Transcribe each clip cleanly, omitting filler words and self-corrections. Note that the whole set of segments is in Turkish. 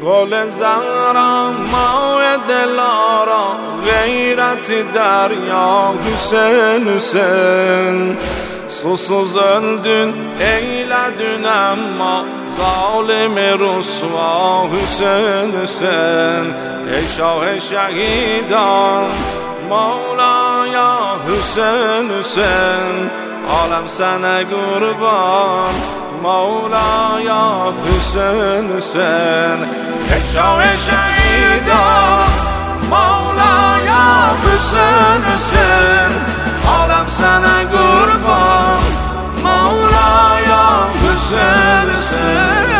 گل زهرم ماه دلارا غیرت درya Hüseyin Hüseyin Susuz öldün eyledin ama zalimi rusva Hüseyin Hüseyin Ey şah şehidan Mevlaya Hüseyin Hüseyin Alem sana kurban Mevlaya Hüseyin Hüseyin Ey şah şehidan Mevlaya Hüseyin Hüseyin Alem sana kurban Mevlaya Hüseyin Hüseyin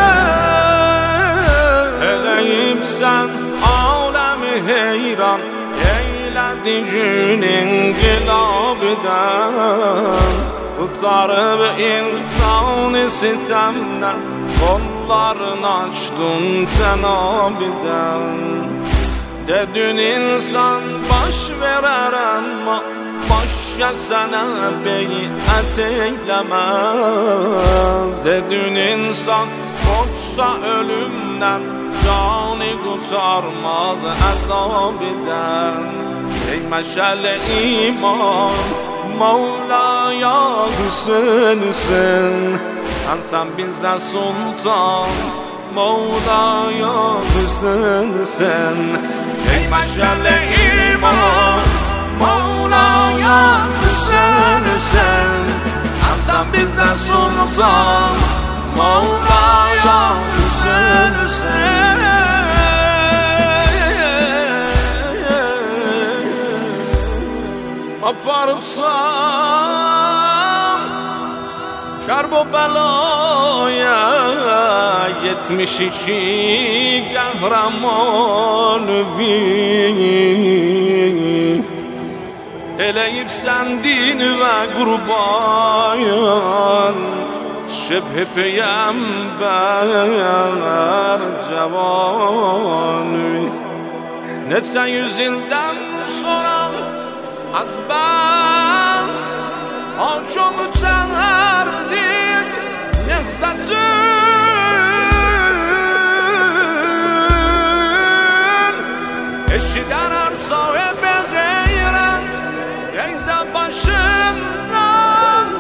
Eleyip sen alemi heyran Eyledi günün gilabiden Kurtarıp insanı sitemden Kollarını açtın tenabiden Dedin insan baş verer ama Başka sana beyat eylemez Dedin insan korksa ölümden Canı kurtarmaz azabiden Ey meşale iman Mevlaya Hüseyin Hüseyin Sen bize sultan Mevlaya Hüseyin Hüseyin Ey meşale iman Mevlaya Hüseyin Hüseyin Sen bize sultan Mevlaya Hüseyin Hüseyin Aparıpsan Karbela'ya 72 kahraman Eleyip sendin ve kurban Şebhe peygamber cevanı Nefsen yüzünden soran az bas Çok müteherdin Nefsetün Eşiden arsa ve begayret Yeyze başından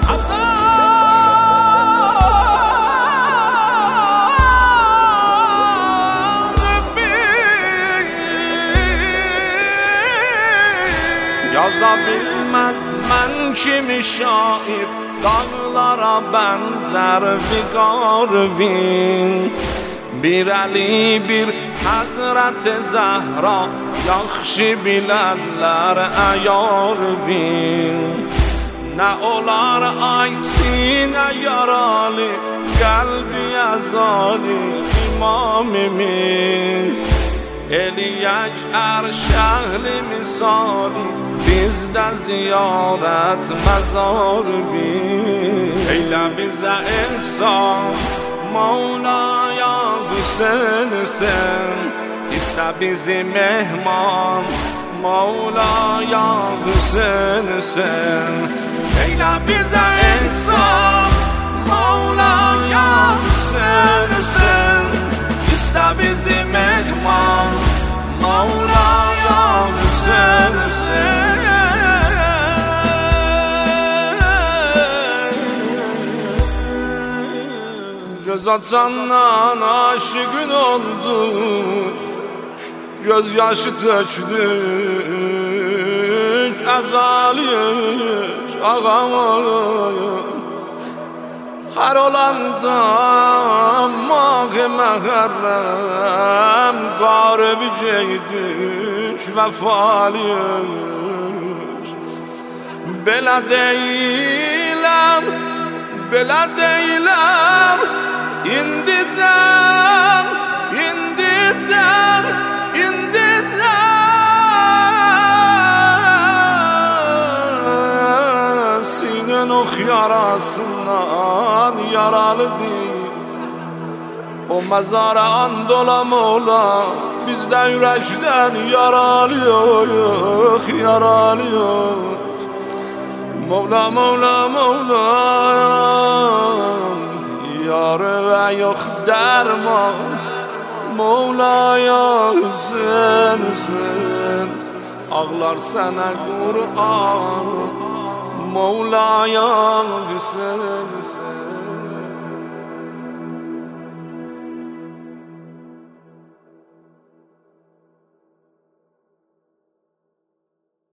Yazabilmez ben kimi şair Dağlara benzer figarvin Bir Ali bir Hazreti Zahra Yaxşı bilərlər əyarvin Nə olar ay sinə yaralı Qəlbi əzali imamimiz Eliyək ərşəhli misali Bizdə ziyarət məzarvin Eylə bizə ihsan Mevlaya Hüseyin Hüseyin İstə bizi mehman Mevlaya Hüseyin Hüseyin Eylə bizə ihsan Mevlaya Hüseyin Hüseyin İstə bizi mehman Mevlaya Hüseyin Hüseyin Göz açandan aşıkın oldu Göz yaşı tökdük Əzaliyik ağam Hər olanda Mağ-ı məhərrəm Qarıbı geydük Vəfaliyik Belə deyiləm Belə deyiləm İndidən İndidən İndidən Sinen ox yarasından Yaralı değil O mezara andolam ola Bizdə ürəkdən yaralı yok Yaralı yok Mevla Mevla Mevla Yar ve yok derman Mevla'ya Hüseyin Hüseyin ağlar sana Kur'an Mevla'ya Hüseyin Hüseyin